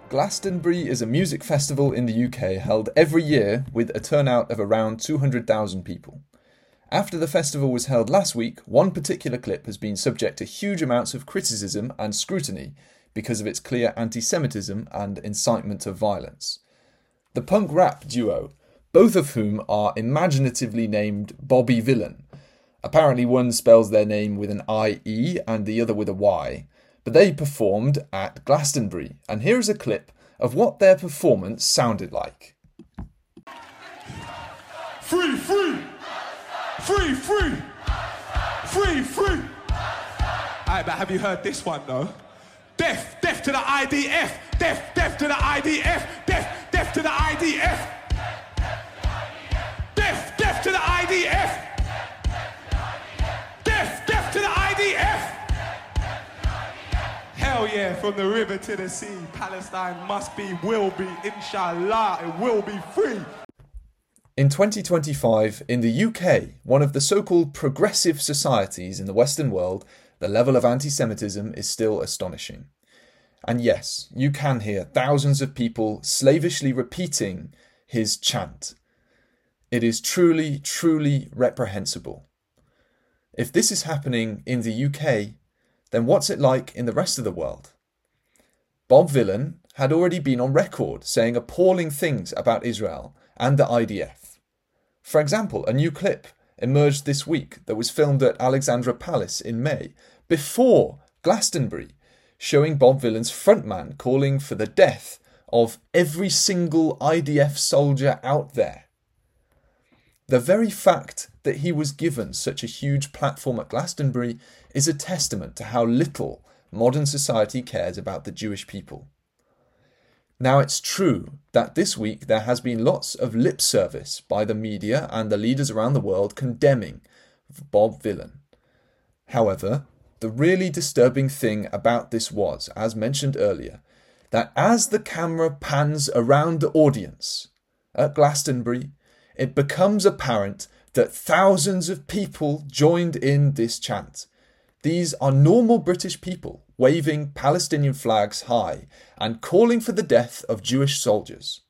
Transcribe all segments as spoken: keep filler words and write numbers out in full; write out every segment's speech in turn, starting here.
Glastonbury is a music festival in the U K held every year with a turnout of around two hundred thousand people. After the festival was held last week, one particular clip has been subject to huge amounts of criticism and scrutiny because of its clear anti-Semitism and incitement of violence. The punk rap duo, both of whom are imaginatively named Bobby Villain. Apparently one spells their name with an I E and the other with a Y. But they performed at Glastonbury, and here is a clip of what their performance sounded like. Free, free! Free, free! Free, free! Alright, but have you heard this one though? Death, death to the I D F! Death, death to the I D F! Death, death to the I D F! Death, death to the I D F! Death, death to the I D F! Hell yeah, from the river to the sea, Palestine must be, will be, inshallah, it will be free. In twenty twenty-five, in the U K, one of the so-called progressive societies in the Western world, the level of anti-Semitism is still astonishing. And yes, you can hear thousands of people slavishly repeating his chant. It is truly, truly reprehensible. If this is happening in the U K, then what's it like in the rest of the world? Bob Villain had already been on record saying appalling things about Israel and the I D F. For example, a new clip emerged this week that was filmed at Alexandra Palace in May, before Glastonbury, showing Bob Villain's frontman calling for the death of every single I D F soldier out there. The very fact that he was given such a huge platform at Glastonbury is a testament to how little modern society cares about the Jewish people. Now, it's true that this week there has been lots of lip service by the media and the leaders around the world condemning Bob Villain. However, the really disturbing thing about this was, as mentioned earlier, that as the camera pans around the audience at Glastonbury, it becomes apparent that thousands of people joined in this chant. These are normal British people waving Palestinian flags high and calling for the death of Jewish soldiers.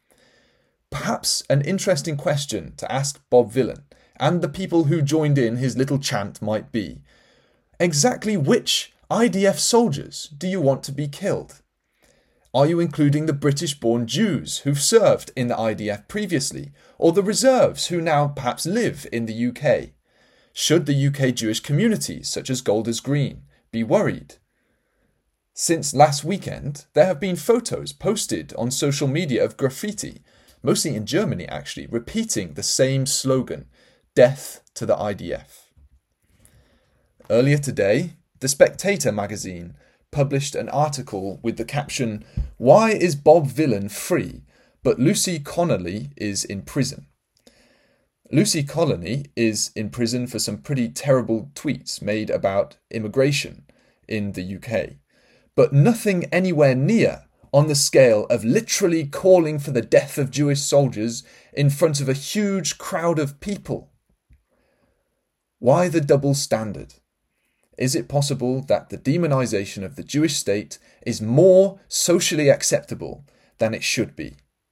Perhaps an interesting question to ask Bob Villain and the people who joined in his little chant might be, exactly which I D F soldiers do you want to be killed? Are you including the British-born Jews who've served in the I D F previously, or the reserves who now perhaps live in the U K? Should the U K Jewish communities, such as Golders Green, be worried? Since last weekend, there have been photos posted on social media of graffiti, mostly in Germany actually, repeating the same slogan, death to the I D F. Earlier today, The Spectator magazine published an article with the caption, "Why is Bob Villain free, but Lucy Connolly is in prison?" Lucy Connolly is in prison for some pretty terrible tweets made about immigration in the U K, but nothing anywhere near on the scale of literally calling for the death of Jewish soldiers in front of a huge crowd of people. Why the double standard? Is it possible that the demonization of the Jewish state is more socially acceptable than it should be?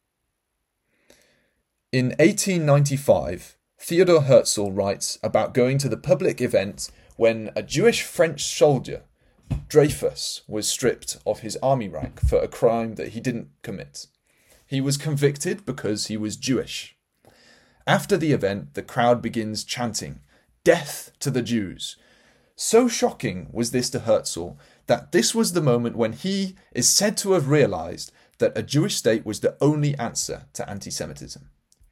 In eighteen ninety-five, Theodor Herzl writes about going to the public event when a Jewish French soldier, Dreyfus, was stripped of his army rank for a crime that he didn't commit. He was convicted because he was Jewish. After the event, the crowd begins chanting, "Death to the Jews." So shocking was this to Herzl that this was the moment when he is said to have realised that a Jewish state was the only answer to anti-Semitism.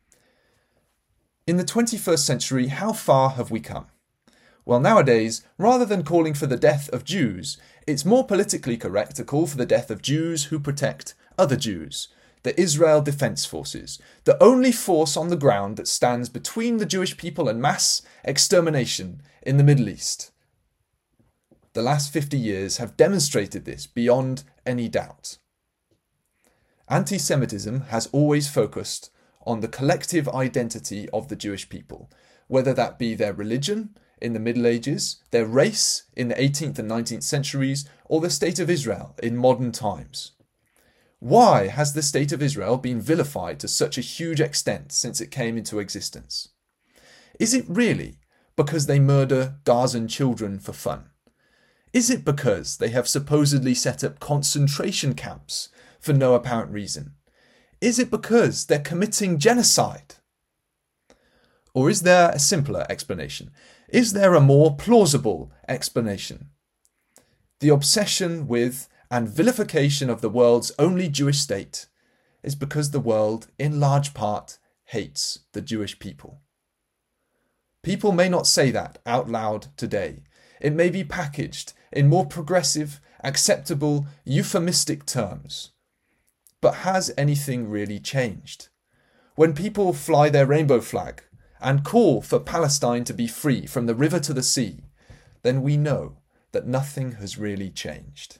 In the twenty-first century, how far have we come? Well, nowadays, rather than calling for the death of Jews, it's more politically correct to call for the death of Jews who protect other Jews, the Israel Defense Forces, the only force on the ground that stands between the Jewish people and mass extermination in the Middle East. The last fifty years have demonstrated this beyond any doubt. Anti-Semitism has always focused on the collective identity of the Jewish people, whether that be their religion in the Middle Ages, their race in the eighteenth and nineteenth centuries, or the State of Israel in modern times. Why has the State of Israel been vilified to such a huge extent since it came into existence? Is it really because they murder Gazan children for fun? Is it because they have supposedly set up concentration camps for no apparent reason? Is it because they're committing genocide? Or is there a simpler explanation? Is there a more plausible explanation? The obsession with and vilification of the world's only Jewish state is because the world, in large part, hates the Jewish people. People may not say that out loud today. It may be packaged in more progressive, acceptable, euphemistic terms. But has anything really changed? When people fly their rainbow flag and call for Palestine to be free from the river to the sea, then we know that nothing has really changed.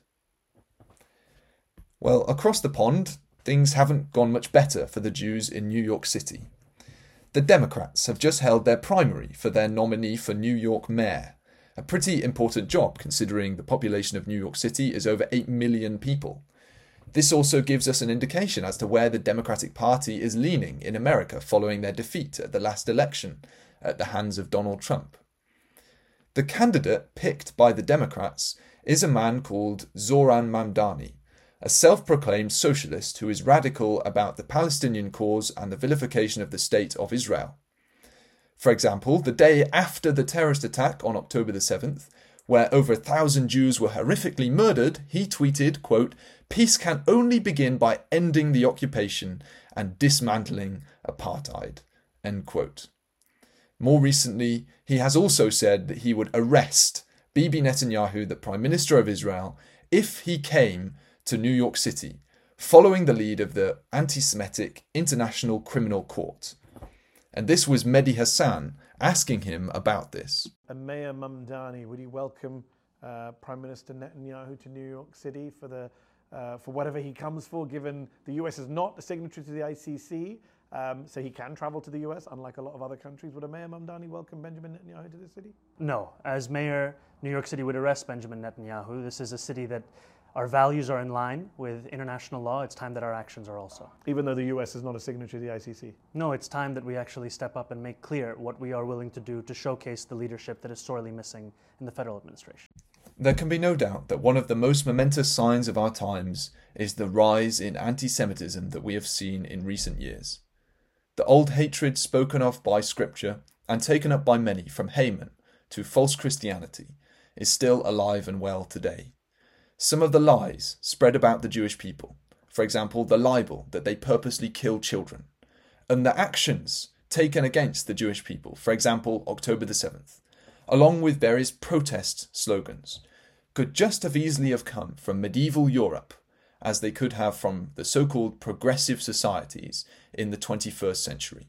Well, across the pond, things haven't gone much better for the Jews in New York City. The Democrats have just held their primary for their nominee for New York mayor, a pretty important job considering the population of New York City is over eight million people. This also gives us an indication as to where the Democratic Party is leaning in America following their defeat at the last election at the hands of Donald Trump. The candidate picked by the Democrats is a man called Zohran Mamdani, a self-proclaimed socialist who is radical about the Palestinian cause and the vilification of the State of Israel. For example, the day after the terrorist attack on October the seventh, where over a thousand Jews were horrifically murdered, he tweeted, quote, "Peace can only begin by ending the occupation and dismantling apartheid," end quote. More recently, he has also said that he would arrest Bibi Netanyahu, the Prime Minister of Israel, if he came to New York City, following the lead of the anti-Semitic International Criminal Court. And this was Mehdi Hassan asking him about this. And Mayor Mamdani, would you welcome uh, Prime Minister Netanyahu to New York City for the uh, for whatever he comes for, given the U S is not a signatory to the I C C, um, so he can travel to the U S, unlike a lot of other countries. Would a Mayor Mamdani welcome Benjamin Netanyahu to the city? No. As mayor, New York City would arrest Benjamin Netanyahu. This is a city that our values are in line with international law. It's time that our actions are also. Even though the U S is not a signatory to the I C C? No, it's time that we actually step up and make clear what we are willing to do to showcase the leadership that is sorely missing in the federal administration. There can be no doubt that one of the most momentous signs of our times is the rise in anti-Semitism that we have seen in recent years. The old hatred spoken of by Scripture and taken up by many from Haman to false Christianity is still alive and well today. Some of the lies spread about the Jewish people, for example, the libel that they purposely kill children, and the actions taken against the Jewish people, for example, October the seventh, along with various protest slogans, could just have easily have come from medieval Europe, as they could have from the so-called progressive societies in the twenty-first century.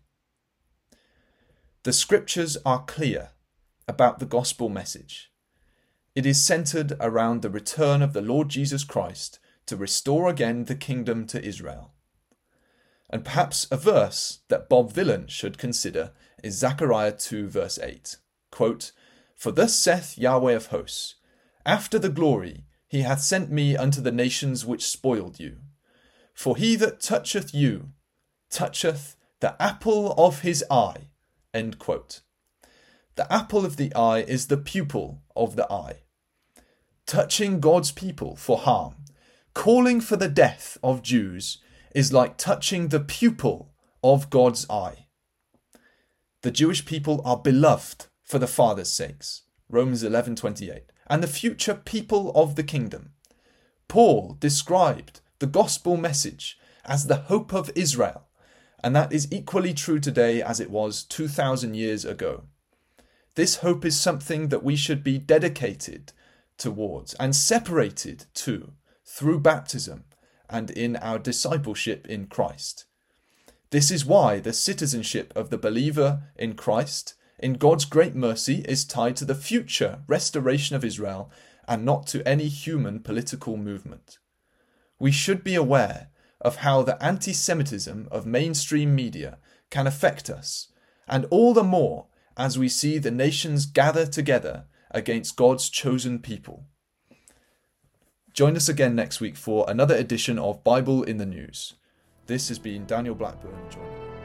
The scriptures are clear about the gospel message. It is centered around the return of the Lord Jesus Christ to restore again the kingdom to Israel. And perhaps a verse that Bob Villan should consider is Zechariah two verse eight. Quote, "For thus saith Yahweh of hosts, after the glory he hath sent me unto the nations which spoiled you. For he that toucheth you toucheth the apple of his eye." End quote. The apple of the eye is the pupil of the eye. Touching God's people for harm, calling for the death of Jews, is like touching the pupil of God's eye. The Jewish people are beloved for the Father's sakes, Romans eleven twenty-eight, and the future people of the kingdom. Paul described the gospel message as the hope of Israel, and that is equally true today as it was two thousand years ago. This hope is something that we should be dedicated towards and separated to through baptism and in our discipleship in Christ. This is why the citizenship of the believer in Christ, in God's great mercy, is tied to the future restoration of Israel and not to any human political movement. We should be aware of how the anti-Semitism of mainstream media can affect us, and all the more as we see the nations gather together against God's chosen people. Join us again next week for another edition of Bible in the News. This has been Daniel Blackburn joining you.